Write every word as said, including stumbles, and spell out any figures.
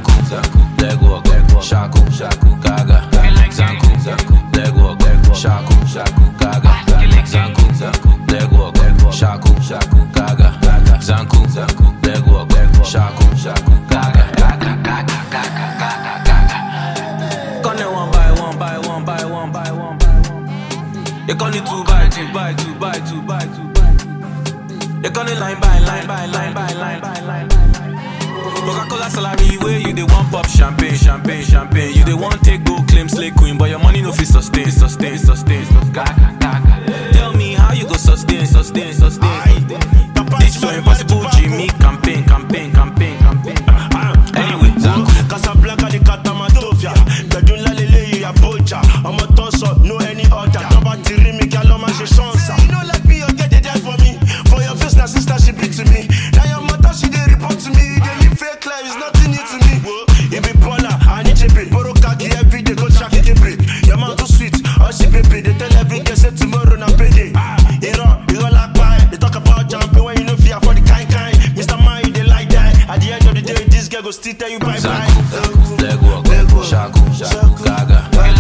Zanku, Zanku, leg walk, Shaku, Shaku, Gaga, Zanku, Zanku, leg walk, Shaku, Shaku, Gaga, Zanku, Zanku, leg walk, Shaku, Shaku, Gaga, Zanku, Zanku, leg walk, Shaku, Shaku, Gaga, Gaga, Gaga, Gaga, Gaga, Gaga. Gonna one by one by one by one by one by one. You gonna two by two by two by two by two by two. You gonna line by line by line by line by line. Coca-Cola salary where you they want pop champagne, champagne, champagne. You they want take go claim slay queen, but your money no fit sustain, sustain, sustain, sustain. Tell me how you go sustain, sustain, sustain. This so impossible, Jimmy. Campaign, campaign, campaign, campaign. Anyway, Zanku. Casablanca the Catamatofia. Bedula lele ya bocha. I'm a toss up, no any other. Taba tiri mi kaloma je chansa. You know like me, you get it there for me. For your face, na sister she beat to me. Now your mother she dey report to me. They live fake life, it's nothing new to me. You be baller, I need you be. Boro kaki every day, go track it break. Your mouth too sweet, oh she baby. They tell every girl say tomorrow na payday. You know, you go like pie. They talk about jumping when you know fear for the kind kind. Mister Man, they like that. At the end of the day, this girl go still tell you bye bye. Zanku, leg walk, Shaku, Shaku, Gaga.